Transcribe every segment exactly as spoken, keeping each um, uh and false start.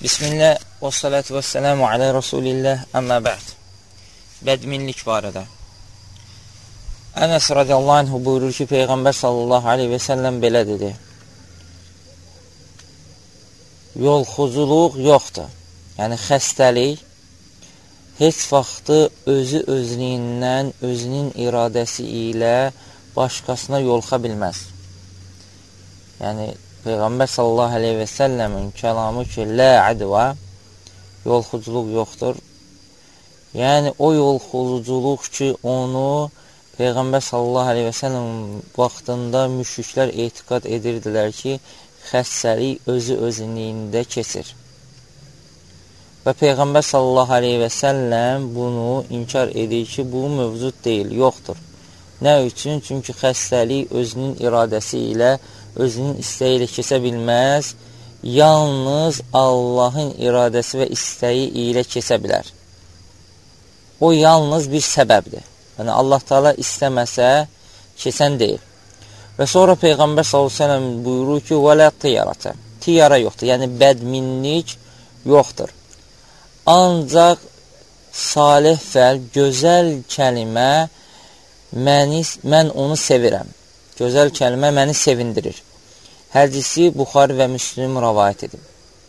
Bismillah və salatu və selamu alə Rasulillah, əmmə bə'd. Bədminlik barədə. Ənəs radiyallahu anh buyurur ki, Peyğəmbər sallallahu aleyhi və səlləm belə dedi: yolxuculuq yoxdur. Yəni, xəstəlik heç vaxtı özü özlüyündən, özünün iradəsi ilə başqasına yolxa bilməz. Yəni, Peyğəmbər sallallahu aleyhi və səlləmin kəlamı ki, lə ədvə, yolxuculuq yoxdur. Yəni, o yolxuculuq ki, onu Peyğəmbər sallallahu aleyhi və səlləm vaxtında müşriklər etiqad edirdilər ki, xəstəlik özü özünlüyündə keçir. Və Peyğəmbər sallallahu aleyhi və səlləm bunu inkar edir ki, bu mövcud deyil, yoxdur. Nə üçün? Çünki xəstəlik özünün iradəsi ilə, özünün istəyi ilə keçə bilməz, yalnız Allahın iradəsi və istəyi ilə keçə bilər. O, yalnız bir səbəbdir. Yəni, Allah Teala istəməsə, keçən deyil. Və sonra Peyğəmbər sallallahu aleyhi və səlləm buyurur ki, vələ tiyarətə, tiyara yoxdur, yəni bədminlik yoxdur. Ancaq salih fəl, gözəl kəlimə, məni, mən onu sevirəm. Gözəl kəlmə məni sevindirir. Hədisi Buxari və Müslim rəvayət edib.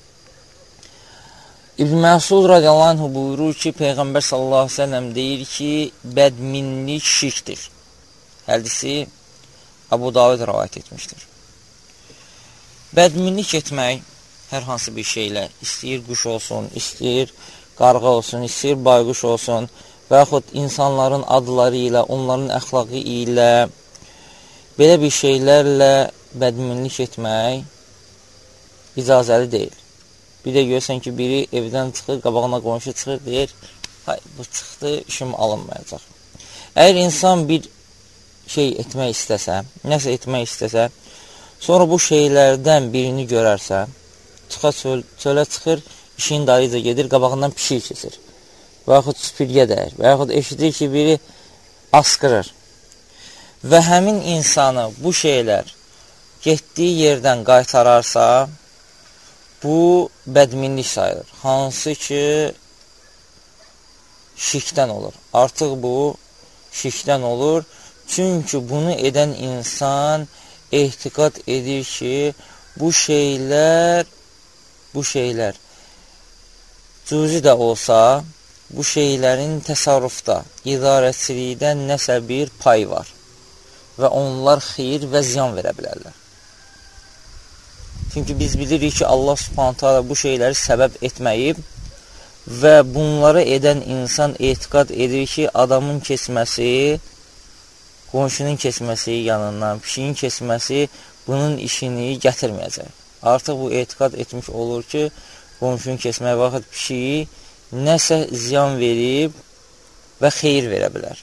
İbn Məsud radiyallahu anh buyurur ki, Peyğəmbər sallallahu aleyhi ve sellem deyir ki, bədminlik şirkdir. Hədisi Abu Davud rəvayət etmişdir. Bədminlik etmək hər hansı bir şeylə, istəyir quş olsun, istəyir qarğa olsun, istəyir bayquş olsun və yaxud insanların adları ilə, onların əxlaqı ilə, belə bir şeylərlə bədminlik etmək icazəli deyil. Bir də görsən ki, biri evdən çıxır, qabağına qonşu çıxır, deyir, hay, bu çıxdı, işim alınmayacaq. Əgər insan bir şey etmək istəsə, nəsə etmək istəsə, sonra bu şeylərdən birini görərsə, çıxa çöl, çölə çıxır, işin dayıca gedir, qabağından pişik keçir. Və yaxud süpürgə dəyir, və yaxud eşidir ki, biri asqırır. Və həmin insanı bu şeylər getdiyi yerdən qaytararsa, bu bədminlik sayılır. Hansı ki, şirkdən olur. Artıq bu şirkdən olur. Çünki bunu edən insan etiqad edir ki, bu şeylər, bu şeylər cüzi də olsa, bu şeylərin təsarrufda, idarəçilikdə nəsə bir pay var və onlar xeyir və ziyan verə bilərlər. Çünki biz bilirik ki, Allah subhanət hala bu şeyləri səbəb etməyib və bunları edən insan etiqad edir ki, adamın keçməsi, qonşunun keçməsi yanından, pişiyin keçməsi bunun işini gətirməyəcək. Artıq bu etiqad etmiş olur ki, qonşunun keçməyə vaxt pişiyi nəsə ziyan verib və xeyir verə bilər.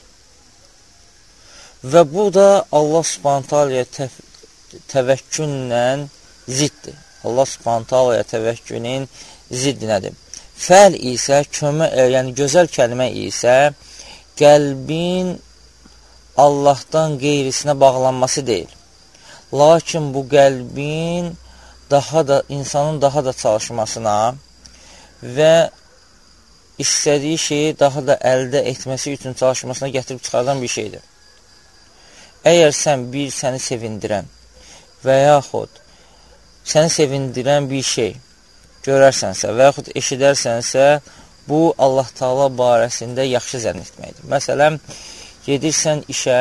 Və bu da Allah subhanət halaya təvəkküllə ziddir. Allah subhanət halaya təvəkkülün ziddi nədir? Fəl isə, kömə, yəni gözəl kəlmə isə qəlbin Allahdan qeyrisinə bağlanması deyil. Lakin bu qəlbin daha da, insanın daha da çalışmasına və istədiyi şeyi daha da əldə etməsi üçün çalışmasına gətirib çıxardan bir şeydir. Əgər sən bir səni sevindirən və yaxud səni sevindirən bir şey görərsənsə və yaxud eşidərsənsə, bu Allah Teala barəsində yaxşı zənn etməkdir. Məsələn, gedirsən işə,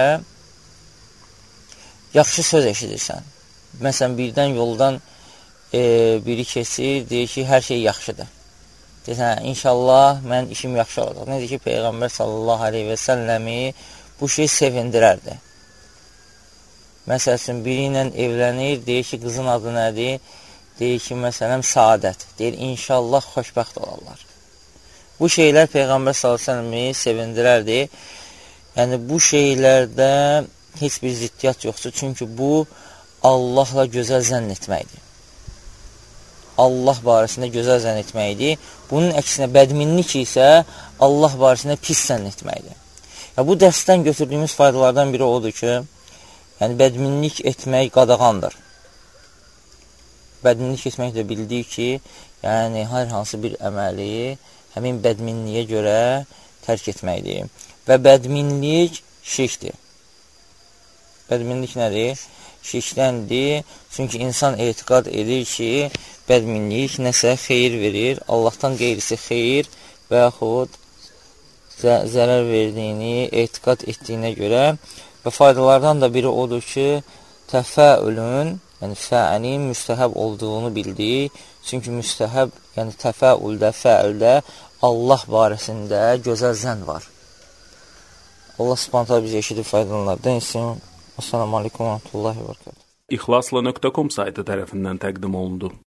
yaxşı söz eşidirsən. Məsələn, birdən yoldan e, biri keçir, deyir ki, hər şey yaxşıdır. Deyirsən, inşallah mən işim yaxşı olacaq. Nədir ki, Peyğəmbər sallallahu aleyhi və səlləmi bu şey sevindirərdi. Məsəl üçün, biri ilə evlənir, deyir ki, qızın adı nədir? Deyir ki, məsələn, Saadət. Deyir, inşallah xoşbəxt olarlar. Bu şeylər Peyğəmbər sallallahu aleyhi və səlləmi sevindirərdi. Yəni, bu şeylərdə heç bir ziddiyyat yoxdur. Çünki bu, Allahla gözəl zənn etməkdir. Allah barəsində gözəl zənn etməkdir. Bunun əksinə bədminlik isə Allah barəsində pis zənn etməkdir. Ya, bu dərsdən götürdüyümüz faydalardan biri odur ki, yəni, bədminlik etmək qadağandır. Bədminlik etmək də bildik ki, yəni hər hansı bir əməli həmin bədminliyə görə tərk etməkdir. Və bədminlik şirkdir. Bədminlik nədir? Şirkdəndir. Çünki insan etiqad edir ki, bədminlik nəsə xeyir verir, Allahdan qeyrisi xeyir və yaxud zə zərər verdiyini etiqad etdiyinə görə və faydalardan da biri odur ki, təfəülün, yəni fəənin müstəhəb olduğunu bildik. Çünki müstəhəb, yəni təfəüldə, fəüldə Allah barəsində gözəl zənn var. Allah subhanətə bizi eşidib faydalanlardan etsin. Assalamu aleykum və rəhmətullahi və bərəkətuhu. İxlasla nöqtə com saytı tərəfindən təqdim olundu.